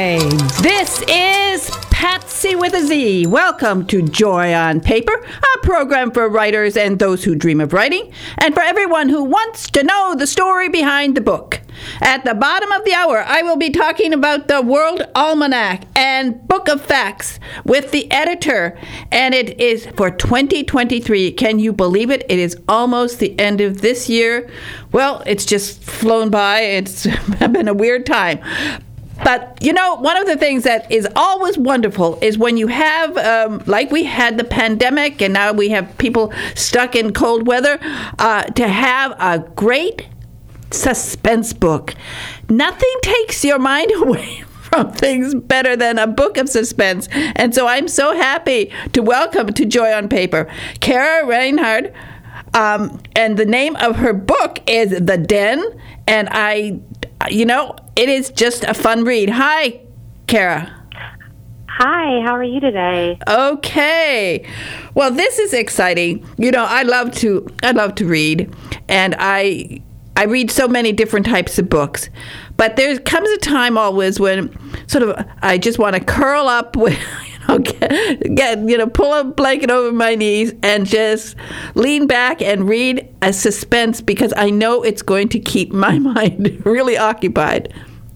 Hi, this is Patsy with a Z. Welcome to Joy on Paper, a program for writers and those who dream of writing, and for everyone who wants to know the story behind the book. At the bottom of the hour, I will be talking about the World Almanac and Book of Facts with the editor, and it is for 2023. Can you believe it? It is almost the end of this year. Well, it's just flown by. It's been a weird time. But, you know, one of the things that is always wonderful is when you have, like we had the pandemic and now we have people stuck in cold weather, to have a great suspense book. Nothing takes your mind away from things better than a book of suspense. And so I'm so happy to welcome to Joy on Paper Kara Reinhard. And the name of her book is The Den. And it is just a fun read. Hi, Kara. Hi, how are you today? Okay. Well, this is exciting. You know, I love to read, and I read so many different types of books. But there comes a time always when sort of I just want to curl up with pull a blanket over my knees and just lean back and read a suspense because I know it's going to keep my mind really occupied.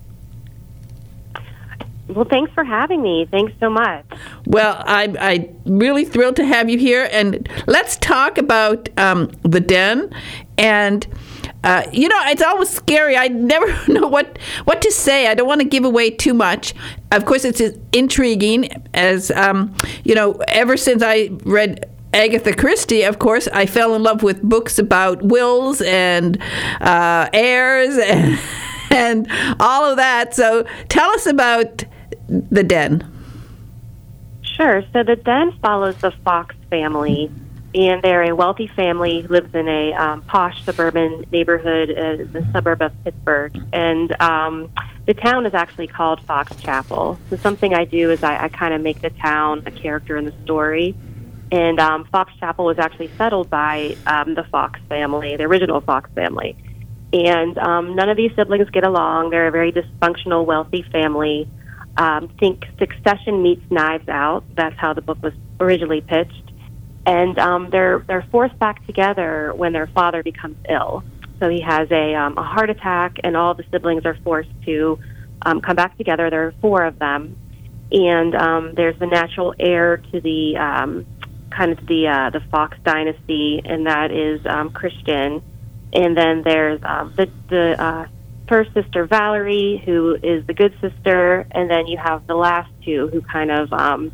Well, thanks for having me. Thanks so much. Well, I'm really thrilled to have you here, and let's talk about The Den. And it's always scary. I never know what to say. I don't want to give away too much. Of course, it's intriguing, as ever since I read Agatha Christie, of course, I fell in love with books about wills and heirs and all of that. So tell us about The Den. Sure. So The Den follows the Fox family, and they're a wealthy family who lives in a posh suburban neighborhood in the suburb of Pittsburgh. And the town is actually called Fox Chapel. So something I do is I kind of make the town a character in the story. And Fox Chapel was actually settled by the Fox family, the original Fox family. And none of these siblings get along. They're a very dysfunctional, wealthy family. Think Succession meets Knives Out. That's how the book was originally pitched. And they're forced back together when their father becomes ill. So he has a heart attack, and all the siblings are forced to come back together. There are four of them, and there's the natural heir to the the Fox dynasty, and that is Christian. And then there's the first sister, Valerie, who is the good sister, and then you have the last two who kind of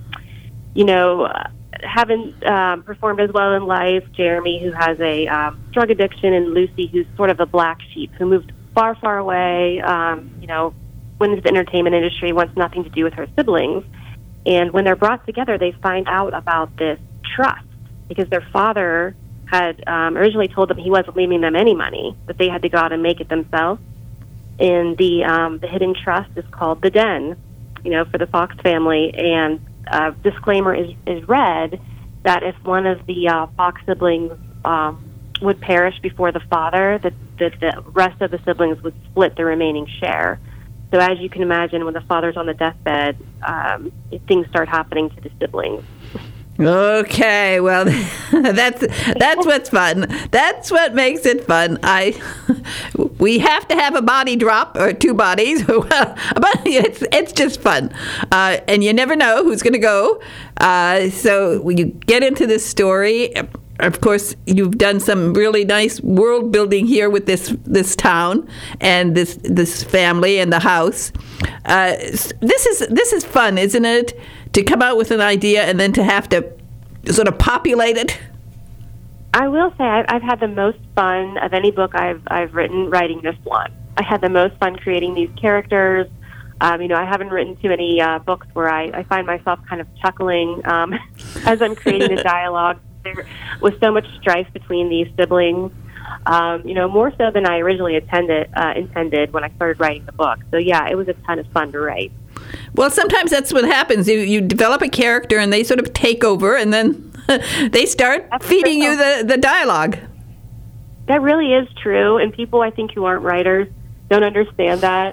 haven't performed as well in life. Jeremy, who has a drug addiction, and Lucy, who's sort of the black sheep, who moved far, far away, went into the entertainment industry, wants nothing to do with her siblings. And when they're brought together, they find out about this trust, because their father had originally told them he wasn't leaving them any money, that they had to go out and make it themselves. And the hidden trust is called The Den, for the Fox family. And disclaimer is read that if one of the Fox siblings would perish before the father, that the rest of the siblings would split the remaining share. So as you can imagine, when the father's on the deathbed, things start happening to the siblings. Okay, well, that's what's fun. That's what makes it fun. We have to have a body drop or two bodies, but it's just fun, and you never know who's going to go. So when you get into this story, of course, you've done some really nice world building here with this town and this family and the house. This is fun, isn't it? To come out with an idea and then to have to sort of populate it. I will say I've had the most fun of any book I've written writing this one. I had the most fun creating these characters. I haven't written too many books where I find myself kind of chuckling as I'm creating the dialogue. There was so much strife between these siblings, more so than I originally intended when I started writing the book. So yeah, it was a ton of fun to write. Well, sometimes that's what happens. You develop a character and they sort of take over, and then they start feeding you the dialogue. That really is true, and people I think who aren't writers don't understand that.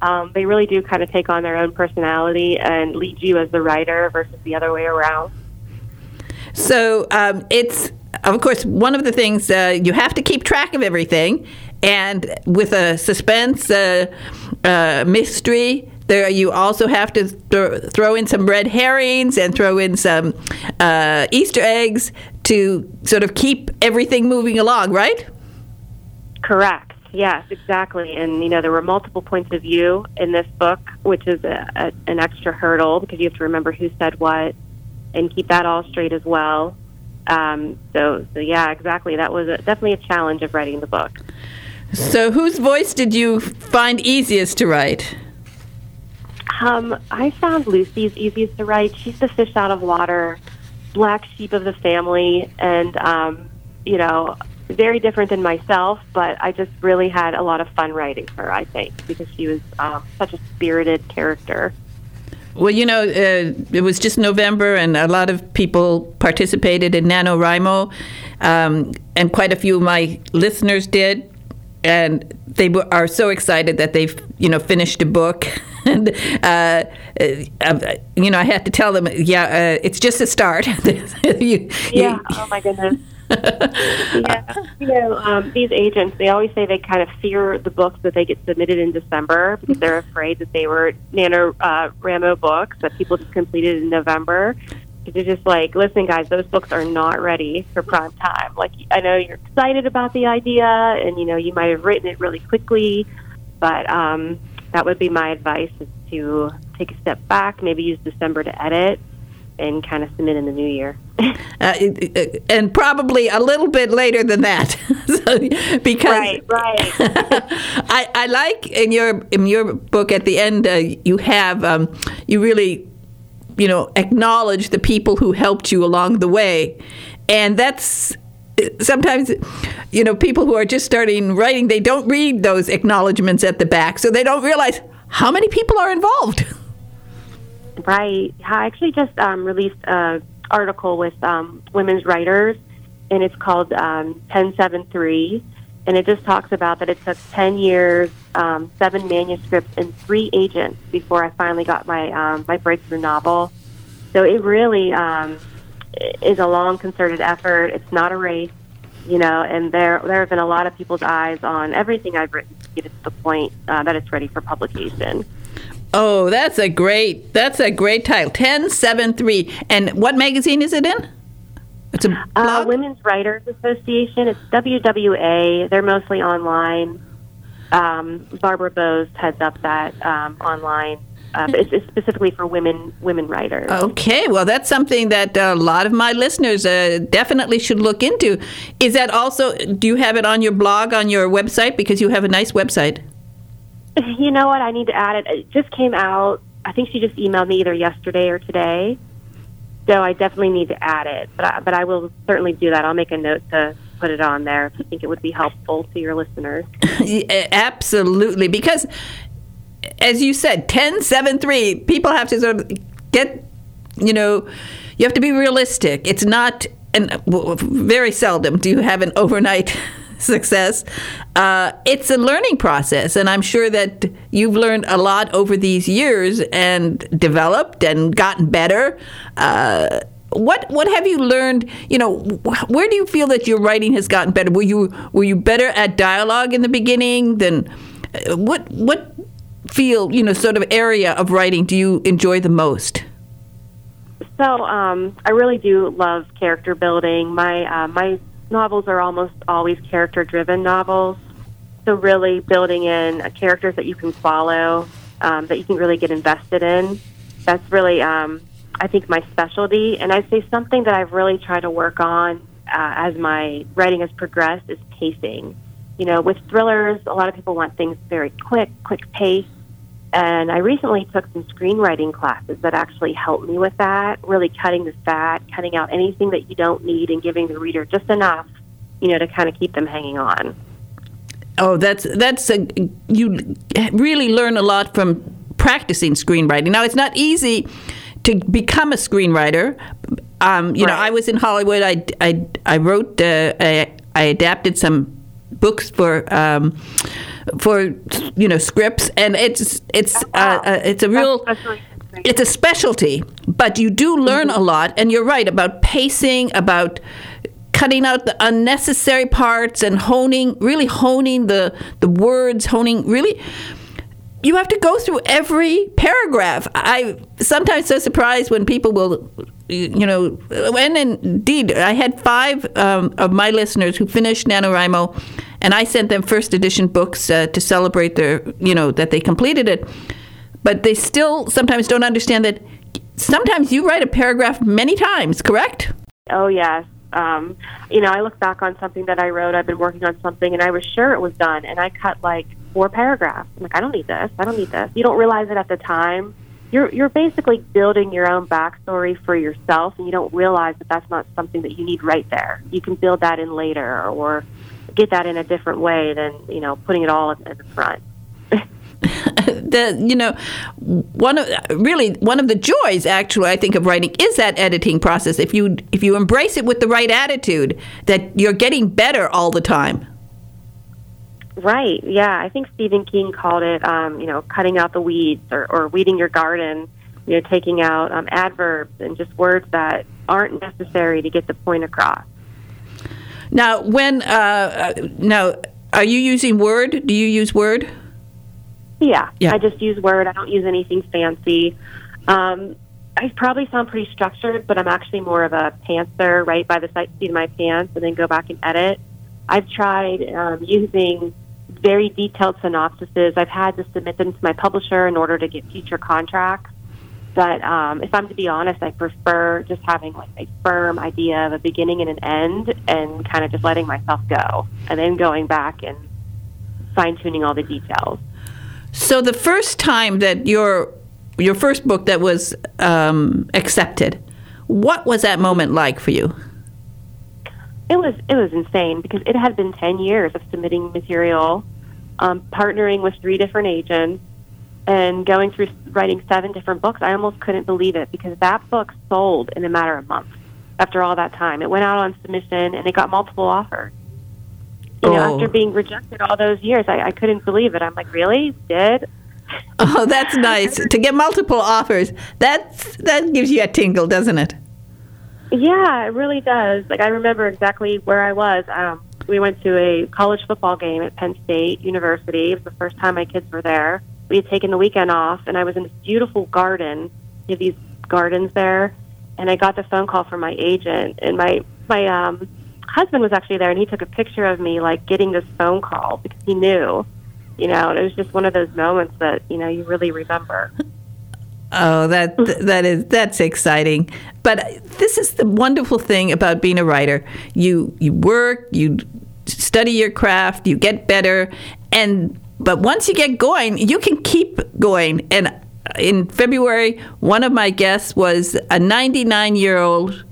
They really do kind of take on their own personality and lead you as the writer versus the other way around. So it's, of course, one of the things you have to keep track of everything. And with a suspense mystery, there you also have to throw in some red herrings and throw in some Easter eggs to sort of keep everything moving along, right? Correct. Yes, exactly. And, there were multiple points of view in this book, which is an extra hurdle because you have to remember who said what and keep that all straight as well. So yeah, exactly. That was definitely a challenge of writing the book. So whose voice did you find easiest to write? I found Lucy's easiest to write. She's the fish out of water, black sheep of the family, and, very different than myself, but I just really had a lot of fun writing her, I think, because she was such a spirited character. Well, it was just November, and a lot of people participated in NaNoWriMo, and quite a few of my listeners did, and they are so excited that they've, finished a book. And, I had to tell them, it's just a start. Oh, my goodness. These agents, they always say they kind of fear the books that they get submitted in December because they're afraid that they were NaNoWriMo books that people just completed in November. They're just like, listen, guys, those books are not ready for prime time. Like, I know you're excited about the idea, and, you might have written it really quickly, but that would be my advice, is to take a step back, maybe use December to edit, and kind of submit in the new year. And probably a little bit later than that. Because right. I like in your book at the end, you have, you really, acknowledge the people who helped you along the way. And that's sometimes, people who are just starting writing, they don't read those acknowledgments at the back, so they don't realize how many people are involved. Right. I actually just released an article with women's writers, and it's called 1073, and it just talks about that it took 10 years, 7 manuscripts, and 3 agents before I finally got my breakthrough novel. So it really is a long, concerted effort. It's not a race, and there have been a lot of people's eyes on everything I've written to get it to the point that it's ready for publication. Oh, that's a great title, 1073. And what magazine is it in? It's a blog? Women's Writers Association. It's WWA. They're mostly online. Barbara Bose heads up that online. It's specifically for women writers. Okay, well, that's something that a lot of my listeners definitely should look into. Is that also, do you have it on your blog, on your website? Because you have a nice website. You know what? I need to add it. It just came out. I think she just emailed me either yesterday or today. So I definitely need to add it. But I will certainly do that. I'll make a note to put it on there if you think it would be helpful to your listeners. Absolutely. Because, as you said, 1073, people have to sort of get, you have to be realistic. It's not, and very seldom do you have an overnight success. It's a learning process, and I'm sure that you've learned a lot over these years and developed and gotten better. What have you learned? Where do you feel that your writing has gotten better? Were you better at dialogue in the beginning? Then what field, sort of area of writing do you enjoy the most? So I really do love character building. My novels are almost always character-driven novels. So really building in characters that you can follow, that you can really get invested in. That's really, I think, my specialty. And I'd say something that I've really tried to work on as my writing has progressed is pacing. With thrillers, a lot of people want things very quick pace. And I recently took some screenwriting classes that actually helped me with that, really cutting the fat, cutting out anything that you don't need and giving the reader just enough, to kind of keep them hanging on. Oh, you really learn a lot from practicing screenwriting. Now, it's not easy to become a screenwriter. Right. I was in Hollywood. I wrote, I adapted some books for scripts, and it's a real. It's a specialty, but you do learn a lot, and you're right about pacing, about cutting out the unnecessary parts and really honing the words, you have to go through every paragraph. I sometimes so surprised when people will, and indeed, I had 5 of my listeners who finished NaNoWriMo, and I sent them first edition books to celebrate that they completed it. But they still sometimes don't understand that sometimes you write a paragraph many times, correct? Oh, yes. I look back on something that I wrote. I've been working on something, and I was sure it was done, and I cut 4 paragraphs. I'm like, I don't need this. You don't realize it at the time. You're basically building your own backstory for yourself, and you don't realize that that's not something that you need right there. You can build that in later or get that in a different way than, putting it all in the front. One of the joys, actually, I think, of writing is that editing process. If you embrace it with the right attitude, that you're getting better all the time. Right. Yeah. I think Stephen King called it, cutting out the weeds or weeding your garden. Taking out adverbs and just words that aren't necessary to get the point across. Now, are you using Word? Do you use Word? Yeah, I just use Word. I don't use anything fancy. I probably sound pretty structured, but I'm actually more of a pantser, right by the seat of my pants, and then go back and edit. I've tried using very detailed synopsises. I've had to submit them to my publisher in order to get future contracts. But if I'm to be honest, I prefer just having a firm idea of a beginning and an end and kind of just letting myself go and then going back and fine-tuning all the details. So the first time that your first book that was accepted, what was that moment like for you? It was insane because it had been 10 years of submitting material, partnering with 3 different agents, and going through writing 7 different books. I almost couldn't believe it because that book sold in a matter of months after all that time. It went out on submission, and it got multiple offers. After being rejected all those years, I couldn't believe it. I'm like, really? Did? Oh, that's nice. To get multiple offers, that gives you a tingle, doesn't it? Yeah, it really does. I remember exactly where I was. We went to a college football game at Penn State University. It was the first time my kids were there. We had taken the weekend off, and I was in this beautiful garden. You have these gardens there, and I got the phone call from my agent, and my husband was actually there, and he took a picture of me getting this phone call because he knew, and it was just one of those moments that you really remember. Oh, that's exciting. But this is the wonderful thing about being a writer. You work, you study your craft, you get better, but once you get going, you can keep going. And in February, one of my guests was a 99-year-old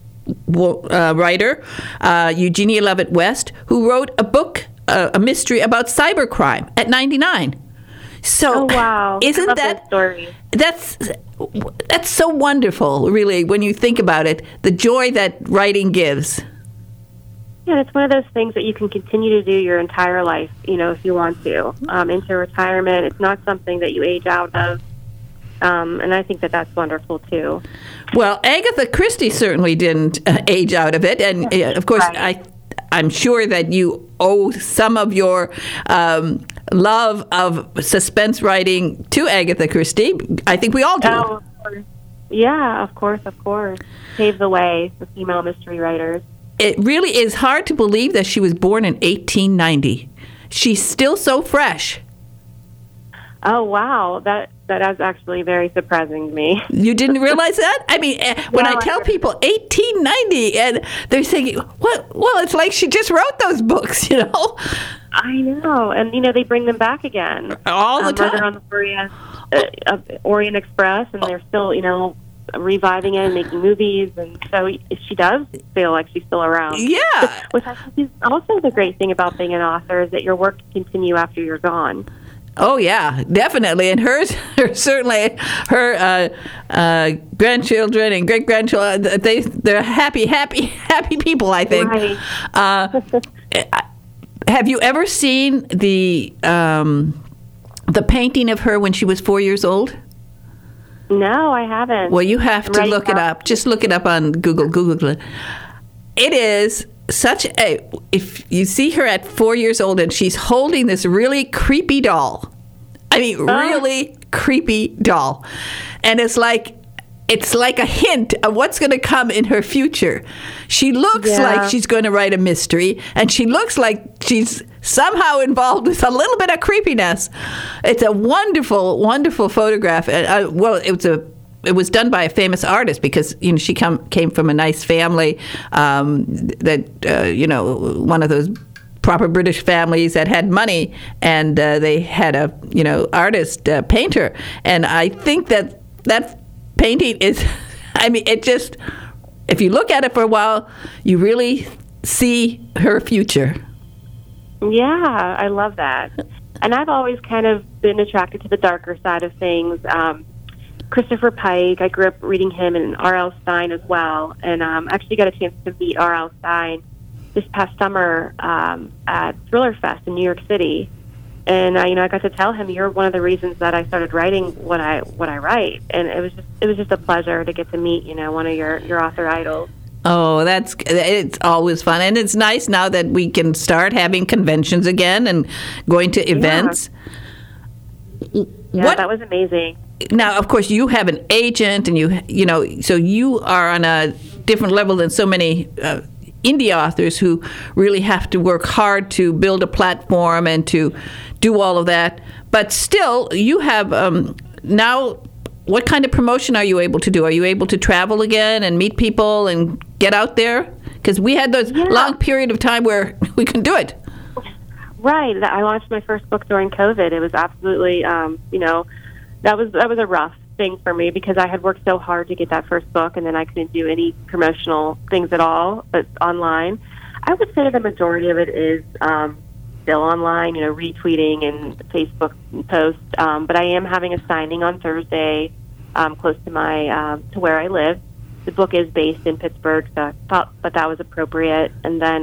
writer, Eugenia Lovett West, who wrote a book, a mystery about cybercrime at 99. So, oh, wow. Isn't that story? That's so wonderful, really, when you think about it, the joy that writing gives. Yeah, it's one of those things that you can continue to do your entire life, if you want to, into retirement. It's not something that you age out of. And I think that that's wonderful, too. Well, Agatha Christie certainly didn't age out of it. And, of course, right. I'm sure that you owe some of your love of suspense writing to Agatha Christie. I think we all do. Oh, of course. Yeah, of course. Paved the way for female mystery writers. It really is hard to believe that she was born in 1890. She's still so fresh. Oh, wow. That is actually very surprising to me. You didn't realize that? I mean, when I tell people 1890, and they're saying, "What? Well, it's like she just wrote those books, I know. And, they bring them back again. All the time. Murder on the Orient Express, and they're still, reviving it and making movies. And so she does feel like she's still around. Yeah. Which I think is also the great thing about being an author is that your work can continue after you're gone. Oh, yeah, definitely. And certainly her grandchildren and great-grandchildren, they're happy people, I think. Right. Have you ever seen the painting of her when she was 4 years old? No, I haven't. Well, you have to look it up. Just look it up on Google. Google it. It is such a... If you see her at 4 years old and she's holding this really creepy doll. I mean, really creepy doll. And it's like a hint of what's going to come in her future. She looks like she's going to write a mystery, and she looks like she's somehow involved with a little bit of creepiness. It's a wonderful, wonderful photograph. It was done by a famous artist because she came from a nice family one of those proper British families that had money, and they had a artist painter, and I think that painting is, I mean, it just, if you look at it for a while, you really see her future. Yeah, I love that. And I've always kind of been attracted to the darker side of things. Christopher Pike, I grew up reading him, and R.L. Stine as well. And actually got a chance to meet R.L. Stine this past summer at Thriller Fest in New York City. And I got to tell him, you're one of the reasons that I started writing what I write. And it was just a pleasure to get to meet one of your author idols. Oh, it's always fun. And it's nice now that we can start having conventions again and going to events. Yeah, that was amazing. Now, of course, you have an agent, and so you are on a different level than so many indie authors who really have to work hard to build a platform and to do all of that. But still, you have now. What kind of promotion are you able to do? Are you able to travel again and meet people and get out there? Because we had those long period of time where we couldn't do it. Right. I launched my first book during COVID. It was absolutely, that was a rough thing for me because I had worked so hard to get that first book, and then I couldn't do any promotional things at all, but online. I would say the majority of it is still online, retweeting and Facebook posts. But I am having a signing on Thursday close to to where I live. The book is based in Pittsburgh, so I thought that was appropriate. And then,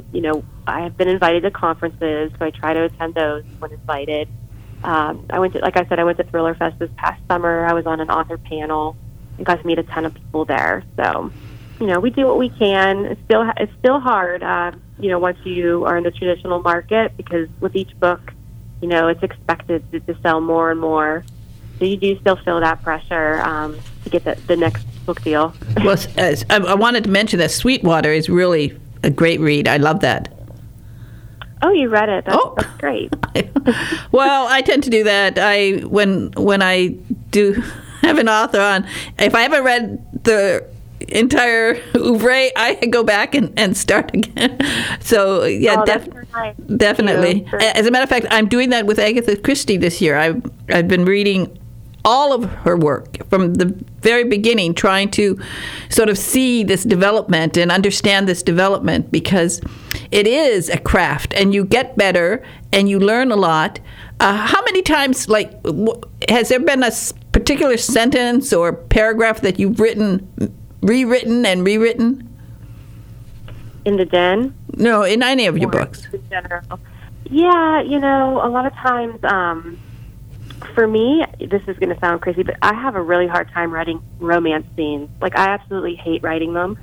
I have been invited to conferences, so I try to attend those when invited. I went to Thriller Fest this past summer. I was on an author panel and got to meet a ton of people there. So, we do what we can. It's still hard, once you are in the traditional market, because with each book, it's expected to sell more and more. So you do still feel that pressure to get the next book deal. Well, I wanted to mention that Sweetwater is really a great read. I love that. Oh, you read it. That's great. Well, I tend to do that. When I do have an author on, if I haven't read the entire oeuvre, I go back and start again. So yeah, definitely. As a matter of fact, I'm doing that with Agatha Christie this year. I've been reading all of her work from the very beginning, trying to sort of see this development and understand this development, because it is a craft and you get better and you learn a lot. How many times, has there been a particular sentence or paragraph that you've rewritten and rewritten? In the Den? No, in any of your books. In general. Yeah, a lot of times, for me, this is going to sound crazy, but I have a really hard time writing romance scenes. I absolutely hate writing them.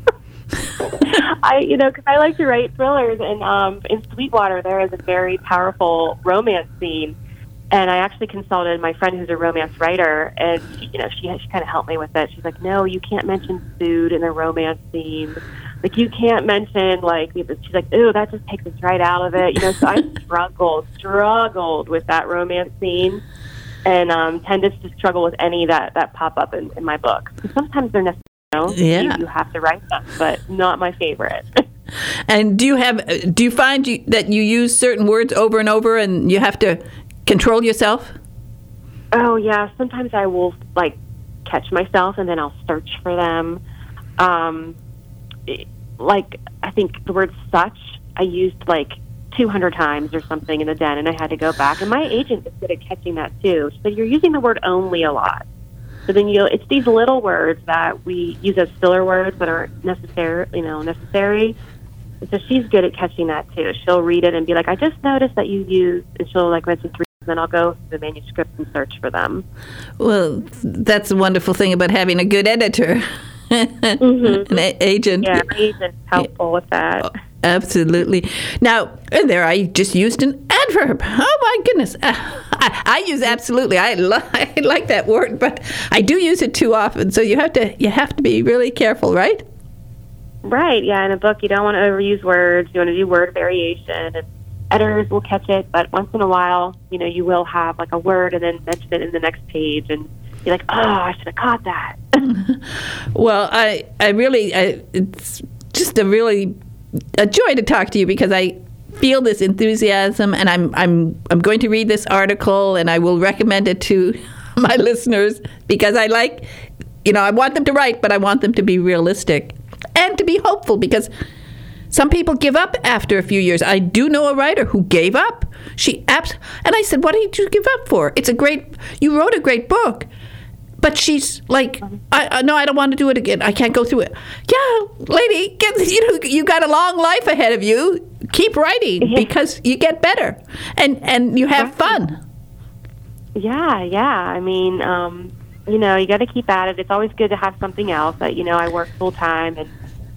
Because I like to write thrillers, and in Sweetwater, there is a very powerful romance scene. And I actually consulted my friend who's a romance writer, and she kind of helped me with it. She's like, no, you can't mention food in a romance scene. You can't mention, she's like, ooh, that just takes us right out of it. So I struggled with that romance scene, and tended to struggle with any that pop up in my book. Sometimes they're necessary, you have to write them, but not my favorite. And do you find that you use certain words over and over, and you have to control yourself? Oh, yeah. Sometimes I will, catch myself, and then I'll search for them. I think the word such, I used, 200 times or something in the Den, and I had to go back. And my agent is good at catching that, too. She said, you're using the word only a lot. So then it's these little words that we use as filler words that aren't necessary. So she's good at catching that too. She'll read it and be like, I just noticed that you used, and she'll like mention 3, and then I'll go through the manuscript and search for them. Well, that's a wonderful thing about having a good editor. An agent. Yeah, my agent's helpful with that. Absolutely. Now, there I just used an adverb. Oh my goodness. I use absolutely. I like that word, but I do use it too often. So you have to be really careful, right? Right. Yeah. In a book, you don't want to overuse words. You want to do word variation, and editors will catch it. But once in a while, you will have like a word and then mention it in the next page, and you're like, oh, I should have caught that. Well, I really, it's just a joy to talk to you because I feel this enthusiasm, and I'm going to read this article, and I will recommend it to my listeners because I like, I want them to write, but I want them to be realistic and to be hopeful because some people give up after a few years. I do know a writer who gave up. And I said, what did you give up for? You wrote a great book. But she's like, no, I don't want to do it again. I can't go through it. Yeah, lady, you got a long life ahead of you. Keep writing because you get better and you have fun. Yeah. I mean, you got to keep at it. It's always good to have something else. I work full time, and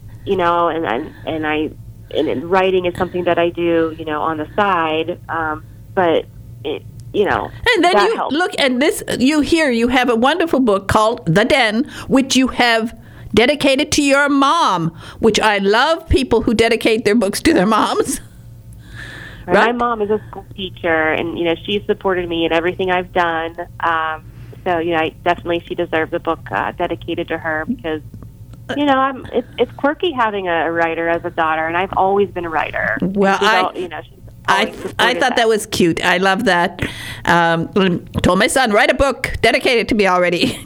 and writing is something that I do, on the side. But it. And then you helps. Look, and you have a wonderful book called The Den, which you have dedicated to your mom, which I love people who dedicate their books to their moms. Right? My mom is a school teacher, and, she supported me in everything I've done. So, she deserves a book dedicated to her because, it's quirky having a writer as a daughter, and I've always been a writer. Well, I thought that was cute. I love that. Told my son, write a book, dedicate it to me already.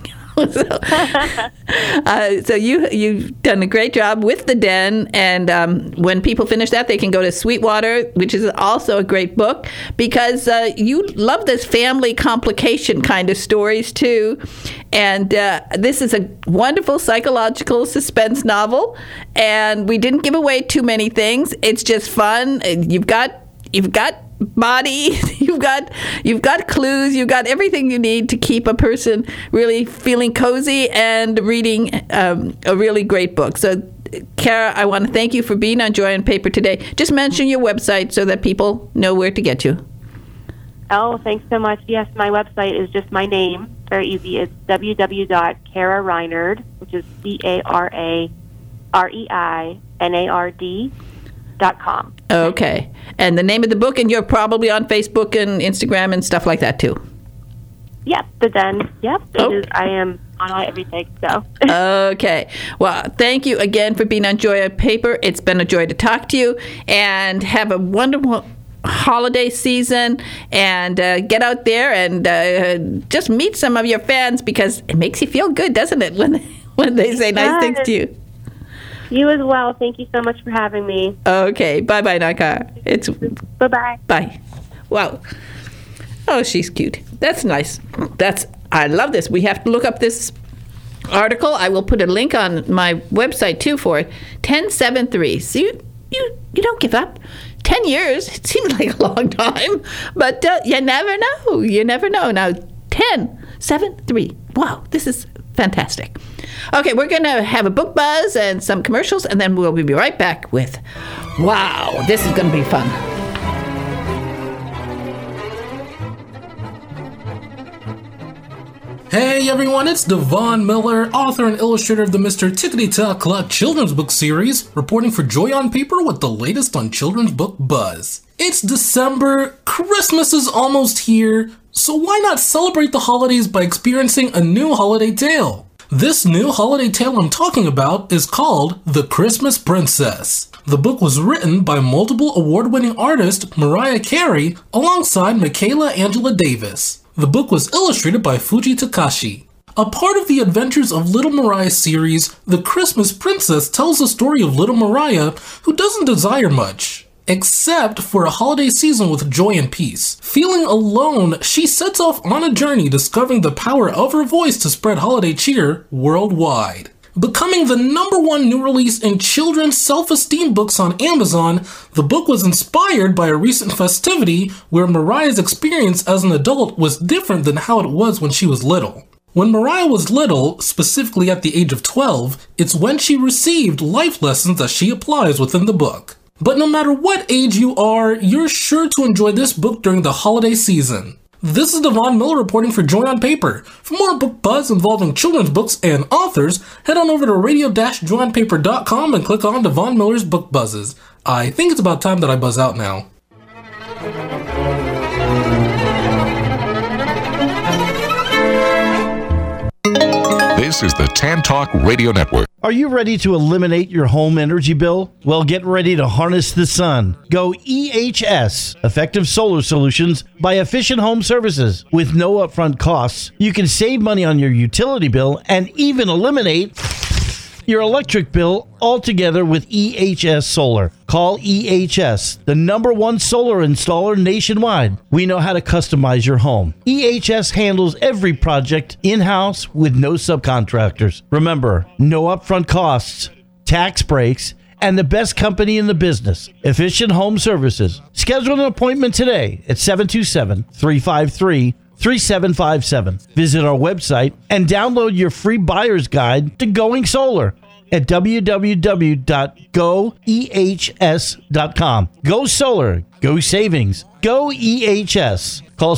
So you've done a great job with The Den, and when people finish that, they can go to Sweetwater, which is also a great book, because you love this family complication kind of stories too. And this is a wonderful psychological suspense novel, and we didn't give away too many things. It's just fun. You've got body, you've got clues, you've got everything you need to keep a person really feeling cozy and reading a really great book. So, Kara, I want to thank you for being on Joy on Paper today. Just mention your website so that people know where to get you. Oh, thanks so much. Yes, my website is just my name. Very easy. It's www.karaReinard, which is CARAREINARD.com. Okay. And the name of the book, and you're probably on Facebook and Instagram and stuff like that too. Yep, The Den. Yep, I am on everything. So. Okay. Well, thank you again for being on Joy on Paper. It's been a joy to talk to you, and have a wonderful holiday season, and get out there and just meet some of your fans, because it makes you feel good, doesn't it, when they say nice things to you. You as well. Thank you so much for having me. Okay. Bye-bye, Naka. Bye-bye. Bye. Wow. Oh, she's cute. That's nice. I love this. We have to look up this article. I will put a link on my website, too, for it. 1073. So you don't give up. 10 years. It seems like a long time. But you never know. You never know. Now, 1073. Wow. This is fantastic. Okay, we're going to have a book buzz and some commercials, and then we'll be right back with, wow, this is going to be fun. Hey everyone, it's Devon Miller, author and illustrator of the Mr. Tickety-Tock-Clock children's book series, reporting for Joy on Paper with the latest on children's book buzz. It's December, Christmas is almost here, so why not celebrate the holidays by experiencing a new holiday tale? This new holiday tale I'm talking about is called The Christmas Princess. The book was written by multiple award-winning artist Mariah Carey alongside Michaela Angela Davis. The book was illustrated by Fuji Takashi. A part of the Adventures of Little Mariah series, The Christmas Princess tells the story of little Mariah, who doesn't desire much, except for a holiday season with joy and peace. Feeling alone, she sets off on a journey discovering the power of her voice to spread holiday cheer worldwide. Becoming the #1 new release in children's self-esteem books on Amazon, the book was inspired by a recent festivity where Mariah's experience as an adult was different than how it was when she was little. When Mariah was little, specifically at the age of 12, it's when she received life lessons that she applies within the book. But no matter what age you are, you're sure to enjoy this book during the holiday season. This is Devon Miller reporting for Joy on Paper. For more book buzz involving children's books and authors, head on over to radio-joyonpaper.com and click on Devon Miller's Book Buzzes. I think it's about time that I buzz out now. This is the Tan Talk Radio Network. Are you ready to eliminate your home energy bill? Well, get ready to harness the sun. Go EHS, Effective Solar Solutions by Efficient Home Services. With no upfront costs, you can save money on your utility bill and even eliminate your electric bill altogether with EHS Solar. Call EHS, the #1 solar installer nationwide. We know how to customize your home. EHS handles every project in-house with no subcontractors. Remember, no upfront costs, tax breaks, and the best company in the business, Efficient Home Services. Schedule an appointment today at 727-353-3757. Visit our website and download your free buyer's guide to going solar at www.goehs.com. Go solar, go savings, go EHS. Call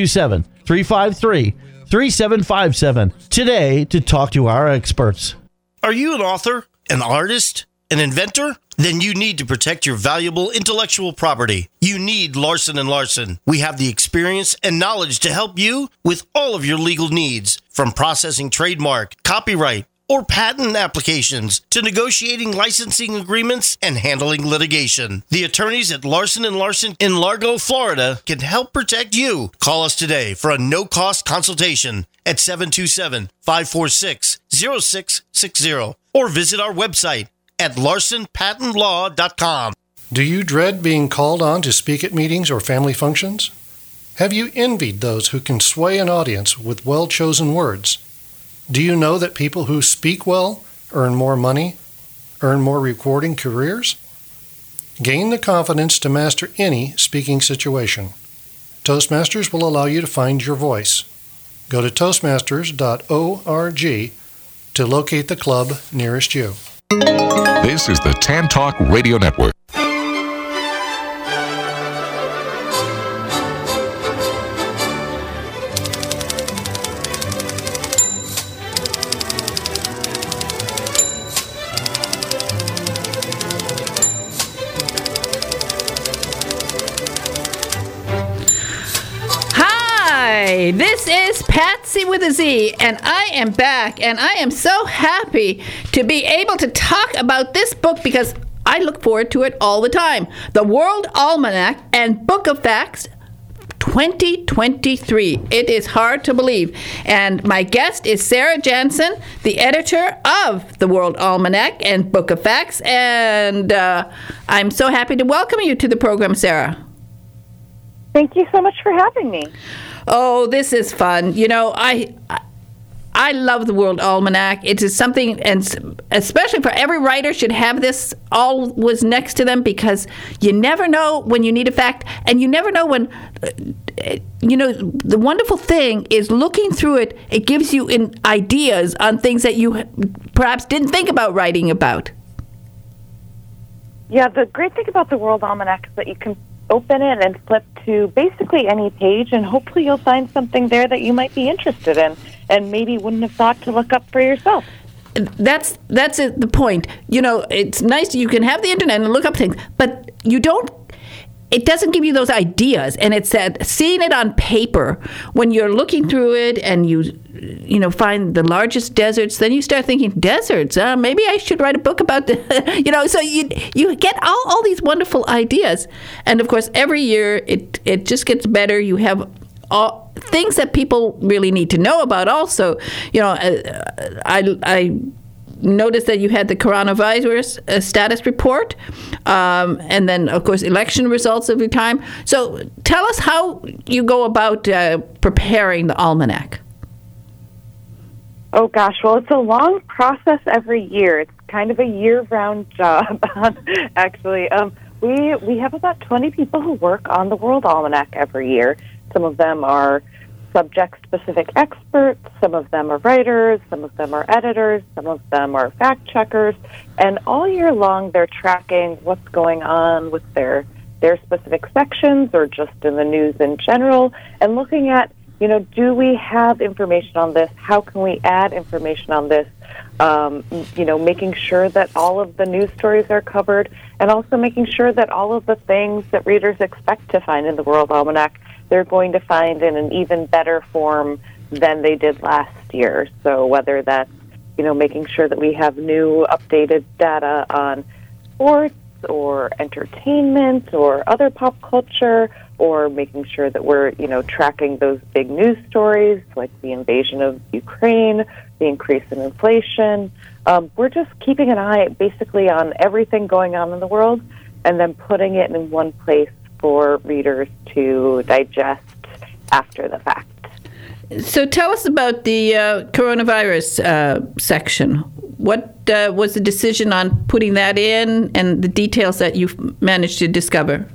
727-353-3757 today to talk to our experts. Are you an author, an artist, an inventor? Then you need to protect your valuable intellectual property. You need Larson & Larson. We have the experience and knowledge to help you with all of your legal needs, from processing trademark, copyright, or patent applications to negotiating licensing agreements and handling litigation. The attorneys at Larson & Larson in Largo, Florida can help protect you. Call us today for a no-cost consultation at 727-546-0660 or visit our website at larsonpatentlaw.com. Do you dread being called on to speak at meetings or family functions? Have you envied those who can sway an audience with well-chosen words? Do you know that people who speak well earn more money, earn more rewarding careers? Gain the confidence to master any speaking situation. Toastmasters will allow you to find your voice. Go to toastmasters.org to locate the club nearest you. This is the Tan Talk Radio Network. This is Patsy with a Z, and I am back, and I am so happy to be able to talk about this book because I look forward to it all the time. The World Almanac and Book of Facts 2023. It is hard to believe. And my guest is Sarah Jansen, the editor of the World Almanac and Book of Facts, and I'm so happy to welcome you to the program, Sarah. Thank you so much for having me. Oh, this is fun. You know, I love the World Almanac. It is something, and especially for every writer should have this always next to them, because you never know when you need a fact, and you never know when, the wonderful thing is looking through it, it gives you ideas on things that you perhaps didn't think about writing about. Yeah, the great thing about the World Almanac is that you can open it and flip to basically any page, and hopefully you'll find something there that you might be interested in and maybe wouldn't have thought to look up for yourself. That's the point. You know, it's nice you can have the internet and look up things, but it doesn't give you those ideas. And it's that seeing it on paper, when you're looking through it and you find the largest deserts, then you start thinking, deserts, maybe I should write a book about so you get all these wonderful ideas. And of course, every year it just gets better. You have all things that people really need to know about also. I noticed that you had the coronavirus status report, and then, of course, election results every time. So tell us how you go about preparing the almanac. Oh gosh, well, it's a long process every year. It's kind of a year-round job, actually. We have about 20 people who work on the World Almanac every year. Some of them are subject-specific experts, some of them are writers, some of them are editors, some of them are fact-checkers, and all year long they're tracking what's going on with their specific sections or just in the news in general, and looking at, do we have information on this? How can we add information on this? Making sure that all of the news stories are covered, and also making sure that all of the things that readers expect to find in the World Almanac, they're going to find in an even better form than they did last year. So whether that's, making sure that we have new updated data on sports or entertainment or other pop culture, or making sure that we're, tracking those big news stories like the invasion of Ukraine, the increase in inflation. We're just keeping an eye basically on everything going on in the world and then putting it in one place for readers to digest after the fact. So tell us about the coronavirus section. What was the decision on putting that in and the details that you've managed to discover?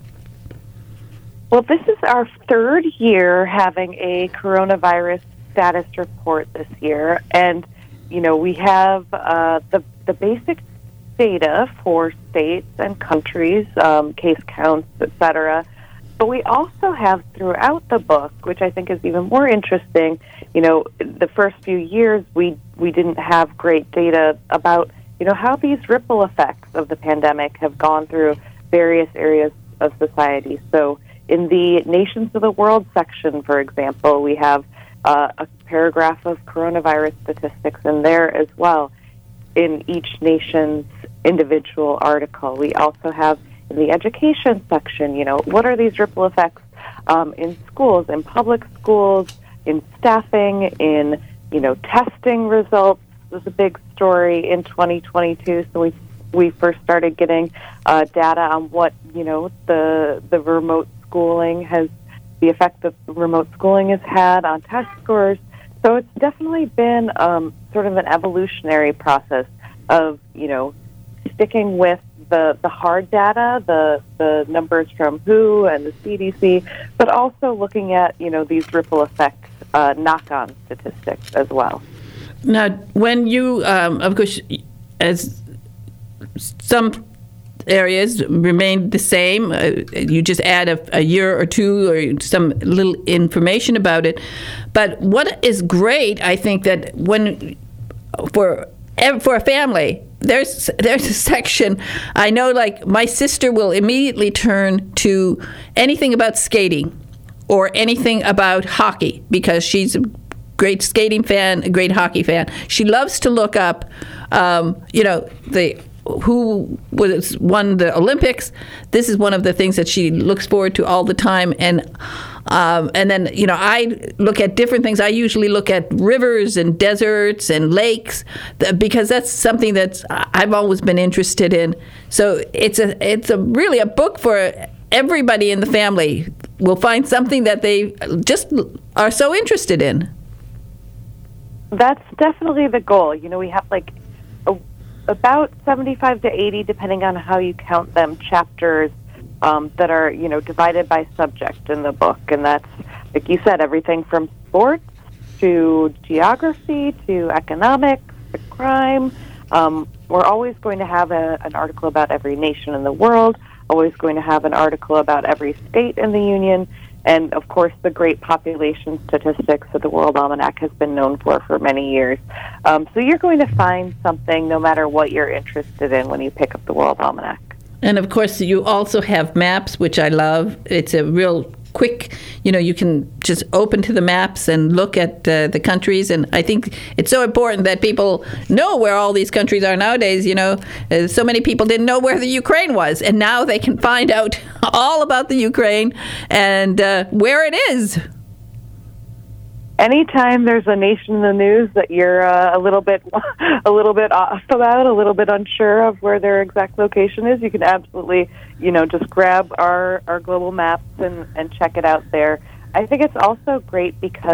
Well, this is our third year having a coronavirus status report this year. And, we have the basic data for states and countries, case counts, etc. But we also have throughout the book, which I think is even more interesting, the first few years we didn't have great data about, how these ripple effects of the pandemic have gone through various areas of society. So in the Nations of the World section, for example, we have a paragraph of coronavirus statistics in there as well in each nation's individual article. We also have in the education section, what are these ripple effects in schools, in public schools, in staffing, in, testing results. This was a big story in 2022. So we first started getting data on what, the remote schooling has, the effect that remote schooling has had on test scores. So it's definitely been sort of an evolutionary process of, sticking with the hard data, the numbers from WHO and the CDC, but also looking at, these ripple effects, knock-on statistics as well. Now, when you, of course, as some areas remain the same, you just add a year or two or some little information about it. But what is great, I think, that when for a family, there's a section, I know, like my sister will immediately turn to anything about skating or anything about hockey because she's a great skating fan, a great hockey fan. She loves to look up, who won the Olympics. This is one of the things that she looks forward to all the time. And then, I look at different things. I usually look at rivers and deserts and lakes because that's something that I've always been interested in. So it's really a book for everybody in the family. Will find something that they just are so interested in. That's definitely the goal. We have about 75 to 80, depending on how you count them, chapters that are, divided by subject in the book. And that's, like you said, everything from sports to geography to economics to crime. We're always going to have an article about every nation in the world, always going to have an article about every state in the Union, and, of course, the great population statistics that the World Almanac has been known for many years. So you're going to find something no matter what you're interested in when you pick up the World Almanac. And, of course, you also have maps, which I love. It's a real quick, you can just open to the maps and look at the countries. And I think it's so important that people know where all these countries are nowadays. So many people didn't know where the Ukraine was. And now they can find out all about the Ukraine and where it is. Anytime there's a nation in the news that you're a little bit off about, a little bit unsure of where their exact location is, you can absolutely, just grab our global maps and check it out there. I think it's also great because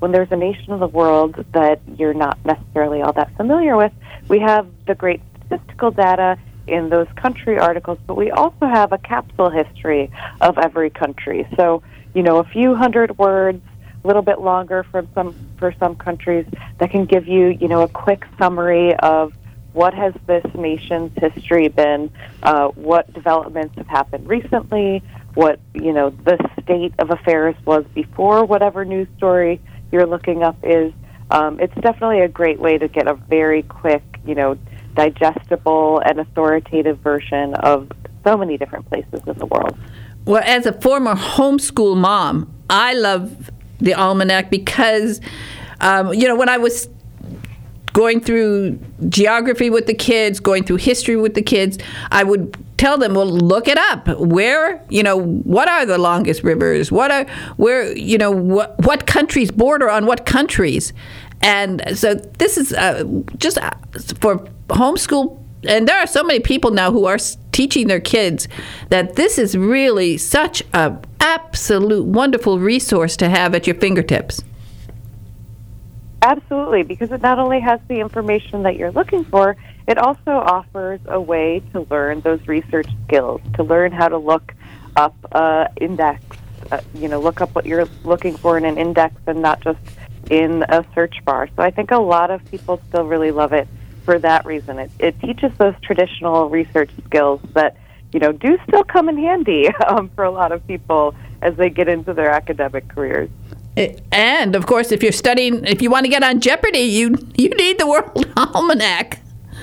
when there's a nation of the world that you're not necessarily all that familiar with, we have the great statistical data in those country articles, but we also have a capsule history of every country. So, a few hundred words, a little bit longer for some countries, that can give you, a quick summary of what has this nation's history been, what developments have happened recently, what, the state of affairs was before whatever news story you're looking up is. It's definitely a great way to get a very quick, digestible and authoritative version of so many different places in the world. Well, as a former homeschool mom, I love the almanac because, when I was going through geography with the kids, going through history with the kids, I would tell them, well, look it up. Where, what are the longest rivers? What countries border on what countries? And so this is just for homeschool. And there are so many people now who are teaching their kids that this is really such an absolute wonderful resource to have at your fingertips. Absolutely, because it not only has the information that you're looking for, it also offers a way to learn those research skills, to learn how to look up index, look up what you're looking for in an index and not just in a search bar. So I think a lot of people still really love it for that reason. It teaches those traditional research skills that, do still come in handy for a lot of people as they get into their academic careers. And, of course, if you want to get on Jeopardy, you need the World Almanac.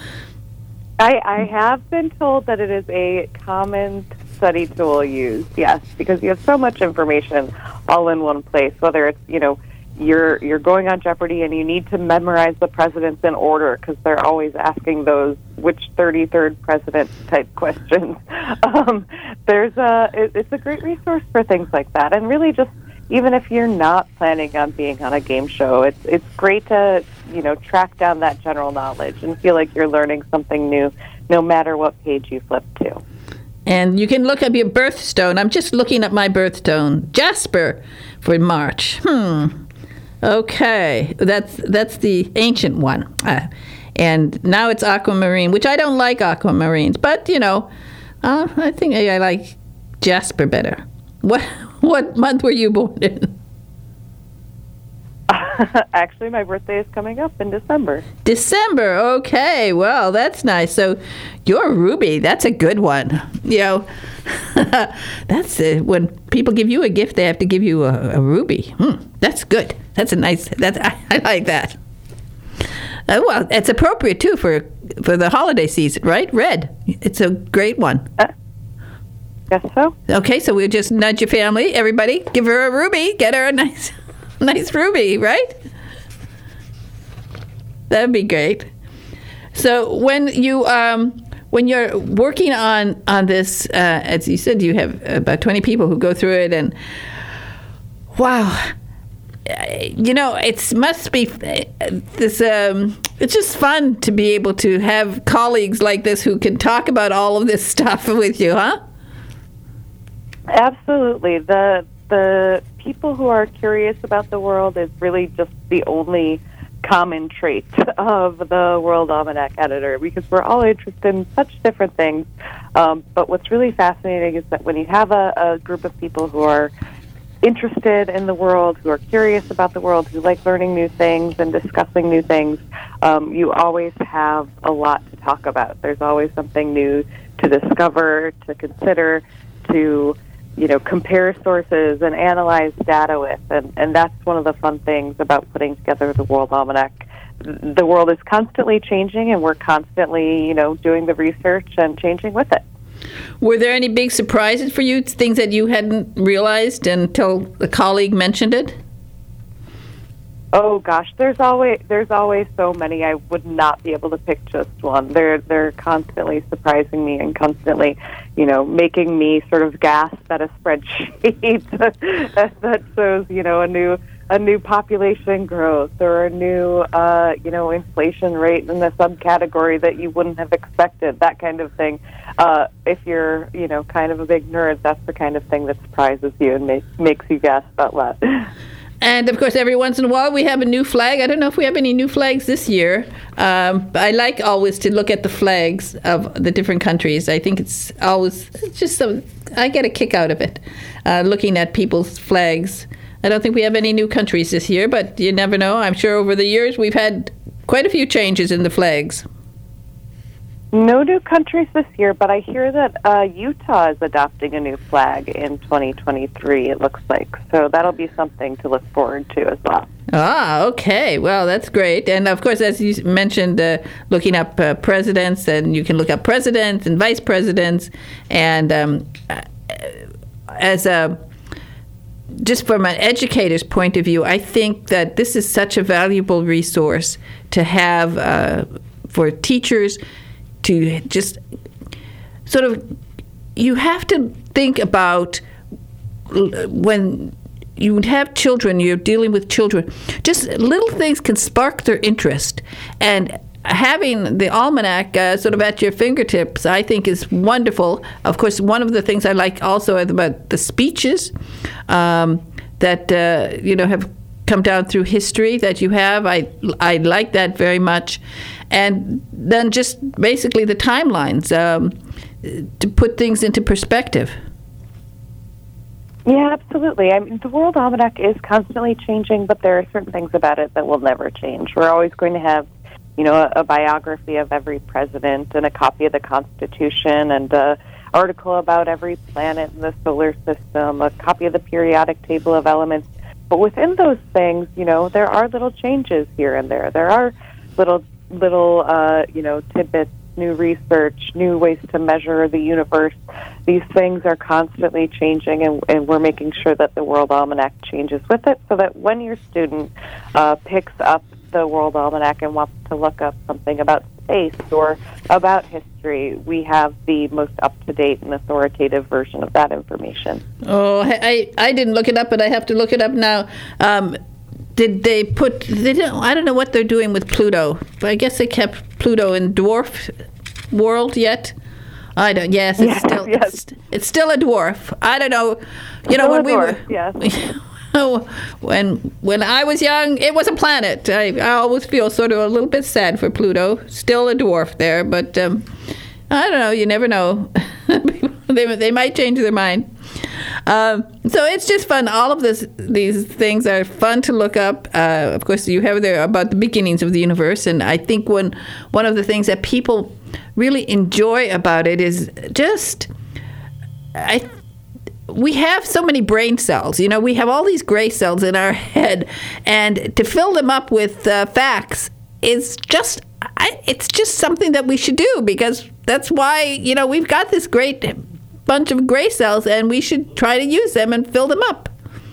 I have been told that it is a common study tool used, yes, because you have so much information all in one place, whether it's, you're going on Jeopardy and you need to memorize the presidents in order because they're always asking those which 33rd president type questions. It's a great resource for things like that, and really just even if you're not planning on being on a game show, it's great to track down that general knowledge and feel like you're learning something new, no matter what page you flip to. And you can look up your birthstone. I'm just looking at my birthstone, Jasper, for March. Okay, that's the ancient one, and now it's aquamarine, which I don't like aquamarines, but I think I like Jasper better. What month were you born in? Actually, my birthday is coming up in December. December, okay. Well, that's nice. So your ruby, that's a good one. That's when people give you a gift, they have to give you a ruby. That's good. That's a nice, I like that. Well, it's appropriate, too, for the holiday season, right? Red. It's a great one. Guess so. Okay, so we'll just nudge your family. Everybody, give her a ruby. Get her a nice ruby, right? That would be great. So when you're working on this, as you said, you have about 20 people who go through it, and wow, it must be this. It's just fun to be able to have colleagues like this who can talk about all of this stuff with you, huh? Absolutely. The people who are curious about the world is really just the only common trait of the World Almanac editor, because we're all interested in such different things. But what's really fascinating is that when you have a group of people who are interested in the world, who are curious about the world, who like learning new things and discussing new things, you always have a lot to talk about. There's always something new to discover, to consider, to compare sources and analyze data with. And that's one of the fun things about putting together the World Almanac. The world is constantly changing, and we're constantly, doing the research and changing with it. Were there any big surprises for you, things that you hadn't realized until a colleague mentioned it? Oh gosh, there's always so many. I would not be able to pick just one. They're constantly surprising me and constantly, making me sort of gasp at a spreadsheet that shows, a new population growth or a new, inflation rate in a subcategory that you wouldn't have expected. That kind of thing. If you're, kind of a big nerd, that's the kind of thing that surprises you and makes you gasp out loud. And, of course, every once in a while we have a new flag. I don't know if we have any new flags this year. But I like always to look at the flags of the different countries. I think it's just I get a kick out of it, looking at people's flags. I don't think we have any new countries this year, but you never know. I'm sure over the years we've had quite a few changes in the flags. No new countries this year, but I hear that Utah is adopting a new flag in 2023, it looks like. So that'll be something to look forward to as well. Ah, okay. Well, that's great. And, of course, as you mentioned, looking up presidents, and you can look up presidents and vice presidents. And just from an educator's point of view, I think that this is such a valuable resource to have for teachers to just sort of, you have to think about when you have children, you're dealing with children, just little things can spark their interest. And having the almanac sort of at your fingertips, I think, is wonderful. Of course, one of the things I like also about the speeches that have come down through history that you have. I like that very much. And then just basically the timelines to put things into perspective. Yeah, absolutely. I mean, the World Almanac is constantly changing, but there are certain things about it that will never change. We're always going to have, a biography of every president and a copy of the Constitution and an article about every planet in the solar system, a copy of the periodic table of elements. But within those things, there are little changes here and there. There are little tidbits, new research, new ways to measure the universe. These things are constantly changing, and we're making sure that the World Almanac changes with it, so that when your student picks up the World Almanac and wants to look up something about space or about history, we have the most up-to-date and authoritative version of that information. Oh, I didn't look it up, but I have to look it up now. Did they I don't know what they're doing with Pluto, but I guess they kept Pluto in dwarf world yet. I don't. Yes, it's still yes. It's still a dwarf. I don't know. When we were. Yes. When I was young, it was a planet. I always feel sort of a little bit sad for Pluto. Still a dwarf there, but I don't know. You never know. They might change their mind. So it's just fun. All of these things are fun to look up. Of course, you have there about the beginnings of the universe, and I think one of the things that people really enjoy about it is just we have so many brain cells. We have all these gray cells in our head, and to fill them up with facts is just it's just something that we should do, because that's why we've got this great bunch of gray cells, and we should try to use them and fill them up.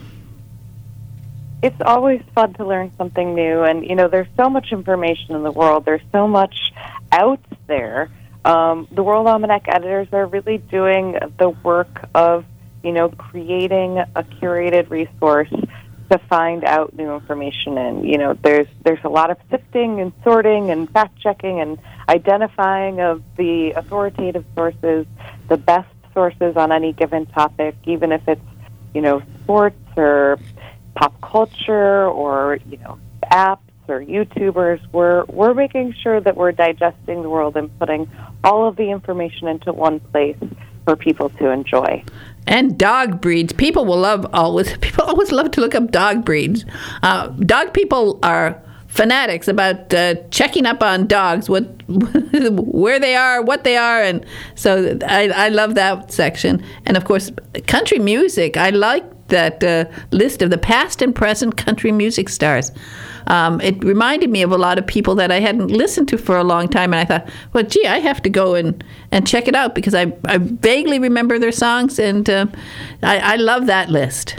It's always fun to learn something new, and there's so much information in the world. There's so much out there. The World Almanac editors are really doing the work of creating a curated resource to find out new information in. There's a lot of sifting and sorting and fact checking and identifying of the authoritative sources, the best sources on any given topic, even if it's sports or pop culture or apps or YouTubers. We're making sure that we're digesting the world and putting all of the information into one place for people to enjoy. And dog breeds. People always love to look up dog breeds. Dog people are fanatics about checking up on dogs, where they are, what they are, and so I love that section. And of course, country music. I like that list of the past and present country music stars. It reminded me of a lot of people that I hadn't listened to for a long time, and I thought, well, gee, I have to go and check it out, because I vaguely remember their songs, and I love that list.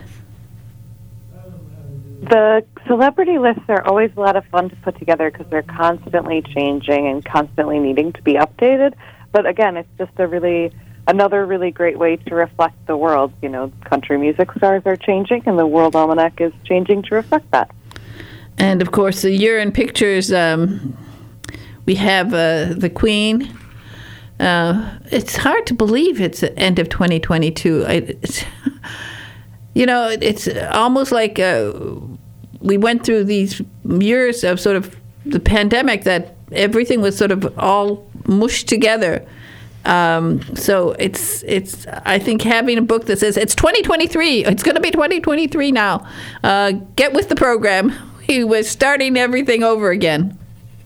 The celebrity lists are always a lot of fun to put together, because they're constantly changing and constantly needing to be updated. But again, it's just another really great way to reflect the world. Country music stars are changing, and the World Almanac is changing to reflect that. And, of course, the year in pictures, we have the Queen. It's hard to believe it's the end of 2022. It's almost like we went through these years of sort of the pandemic that everything was sort of all mushed together. So it's I think having a book that says it's 2023, it's going to be 2023 now. Get with the program. He was starting everything over again.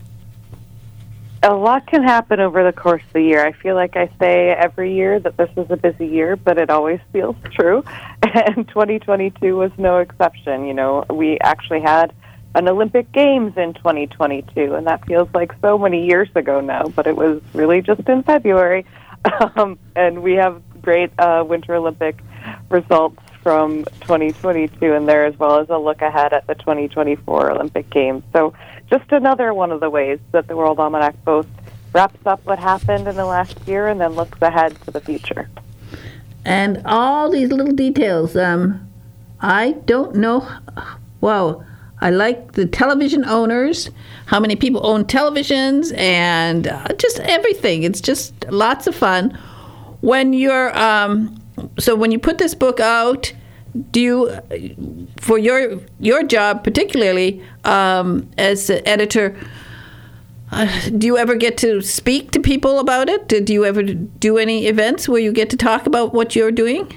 A lot can happen over the course of the year. I feel like I say every year that this is a busy year, but it always feels true. And 2022 was no exception. You know, we actually had an Olympic Games in 2022, and that feels like so many years ago now, but it was really just in February. And we have great Winter Olympic results from 2022 in there, as well as a look ahead at the 2024 Olympic Games. So just another one of the ways that the World Almanac both wraps up what happened in the last year and then looks ahead to the future. And all these little details, I don't know. Wow. I like the television owners, how many people own televisions, and just everything. It's just lots of fun. When you're, so when you put this book out, do you, for your job particularly as an editor, do you ever get to speak to people about it? Do you ever do any events where you get to talk about what you're doing?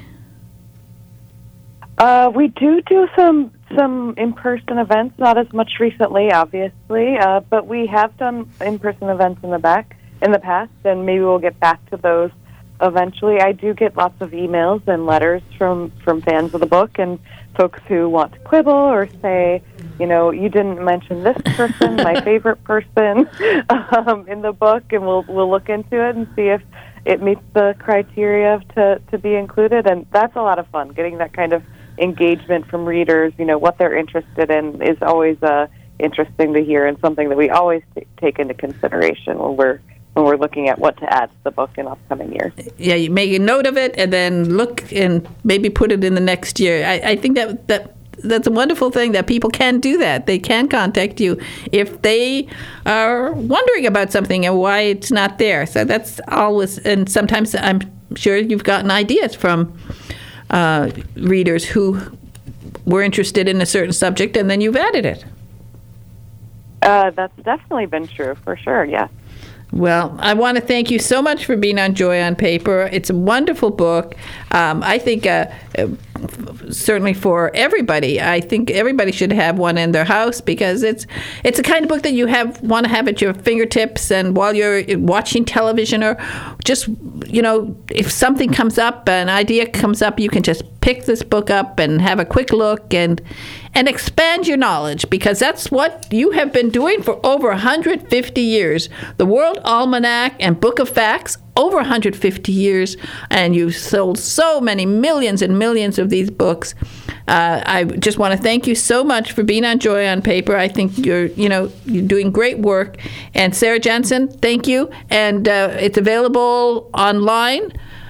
We do some in-person events, not as much recently, obviously, but we have done in-person events in the past, and maybe we'll get back to those eventually. I do get lots of emails and letters from fans of the book and folks who want to quibble or say, you know, you didn't mention this person, my favorite person, in the book, and we'll look into it and see if it meets the criteria to be included, and that's a lot of fun, getting that kind of engagement from readers. You know, what they're interested in is always interesting to hear, and something that we always take into consideration when we're looking at what to add to the book in upcoming years. Yeah, you make a note of it and then look and maybe put it in the next year. I think that's a wonderful thing that people can do that. They can contact you if they are wondering about something and why it's not there. So that's always, and sometimes I'm sure you've gotten ideas from readers who were interested in a certain subject, and then you've added it. That's definitely been true, for sure, yes. Well, I want to thank you so much for being on Joy on Paper. It's a wonderful book. I think certainly for everybody, I think everybody should have one in their house, because it's a kind of book that you want to have at your fingertips, and while you're watching television, or just, you know, if something comes up, an idea comes up, you can just pick this book up and have a quick look and expand your knowledge, because that's what you have been doing for over 150 years. The World Almanac and Book of Facts, over 150 years, and you've sold so many millions and millions of these books. I just want to thank you so much for being on Joy on Paper. I think you're doing great work. And Sarah Jensen, thank you. And it's available online.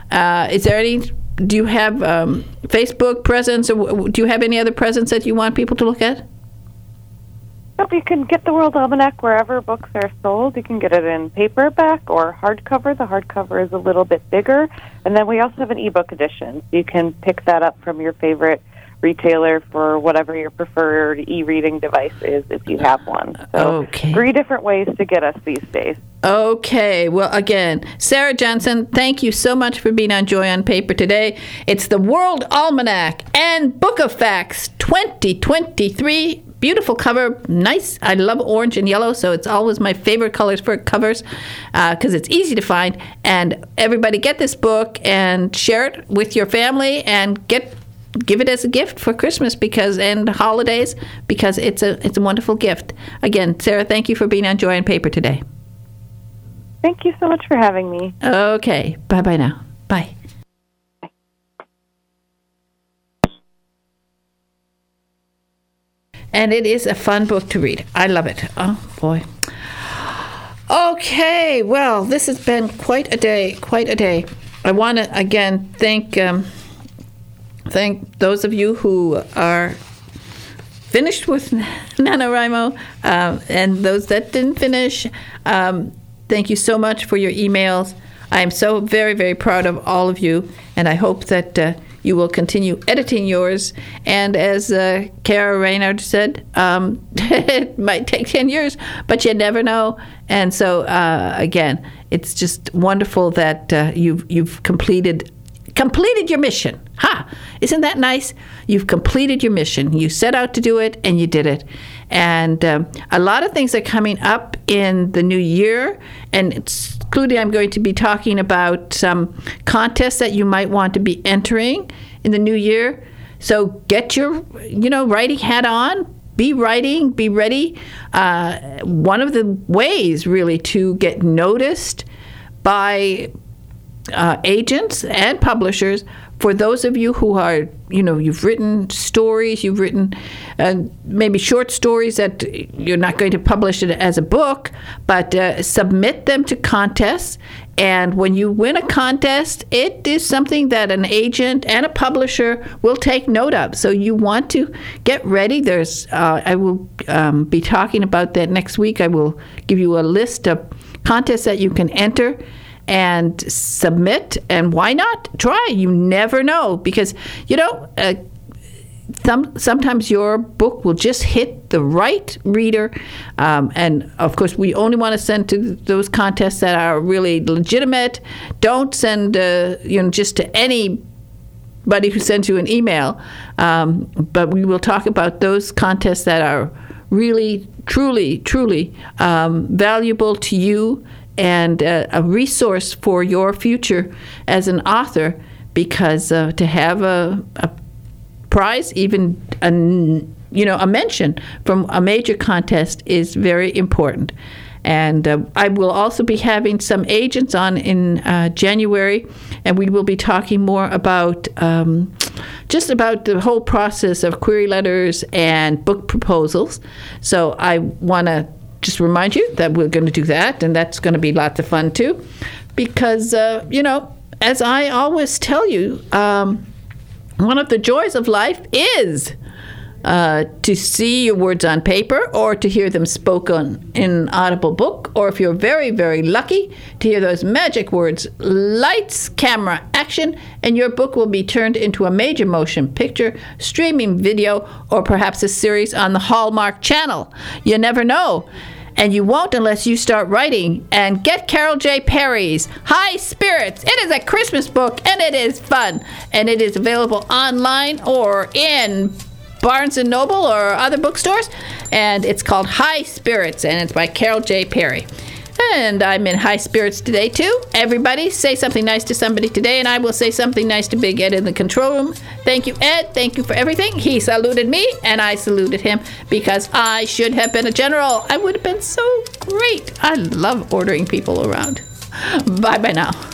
Do you have Facebook presence, or do you have any other presence that you want people to look at? Yep, you can get the World Almanac wherever books are sold. You can get it in paperback or hardcover. The hardcover is a little bit bigger. And then we also have an ebook edition. You can pick that up from your favorite retailer for whatever your preferred e-reading device is, if you have one. So 3 different ways to get us these days. Okay. Well, again, Sarah Jensen, thank you so much for being on Joy on Paper today. It's the World Almanac and Book of Facts 2023. Beautiful cover, nice. I love orange and yellow, so it's always my favorite colors for covers, because it's easy to find. And everybody get this book and share it with your family, and give it as a gift for Christmas and holidays, because it's a wonderful gift. Again, Sarah, thank you for being on Joy on Paper today. Thank you so much for having me. Okay, bye-bye now. Bye. And it is a fun book to read. I love it. Oh, boy. Okay, well, this has been quite a day. I want to, again, thank those of you who are finished with NaNoWriMo, and those that didn't finish. Thank you so much for your emails. I am so very, very proud of all of you, and I hope that you will continue editing yours. And as Kara Reynard said, it might take 10 years, but you never know. And so, again, it's just wonderful that you've completed your mission. Isn't that nice? You've completed your mission. You set out to do it, and you did it. And a lot of things are coming up in the new year, and including I'm going to be talking about some contests that you might want to be entering in the new year. So get your, writing hat on. Be writing. Be ready. One of the ways, really, to get noticed by agents and publishers, for those of you who are, you've written stories, you've written maybe short stories that you're not going to publish it as a book, but submit them to contests. And when you win a contest, it is something that an agent and a publisher will take note of. So you want to get ready. I will be talking about that next week. I will give you a list of contests that you can enter and submit, and why not try? You never know, because sometimes your book will just hit the right reader, and of course we only want to send to those contests that are really legitimate. Don't send just to anybody who sends you an email, but we will talk about those contests that are really truly valuable to you and a resource for your future as an author, because to have a prize, even a mention from a major contest, is very important. And I will also be having some agents on in January, and we will be talking more about just about the whole process of query letters and book proposals. So I want to just remind you that we're going to do that, and that's going to be lots of fun too, because as I always tell you, one of the joys of life is to see your words on paper, or to hear them spoken in an audible book, or if you're very, very lucky, to hear those magic words, lights, camera, action, and your book will be turned into a major motion picture, streaming video, or perhaps a series on the Hallmark Channel. You never know. And you won't unless you start writing. And get Carol J. Perry's High Spirits. It is a Christmas book, and it is fun. And it is available online or in Barnes & Noble or other bookstores. And it's called High Spirits, and it's by Carol J. Perry. And I'm in high spirits today, too. Everybody, say something nice to somebody today, and I will say something nice to Big Ed in the control room. Thank you, Ed. Thank you for everything. He saluted me, and I saluted him, because I should have been a general. I would have been so great. I love ordering people around. Bye-bye now.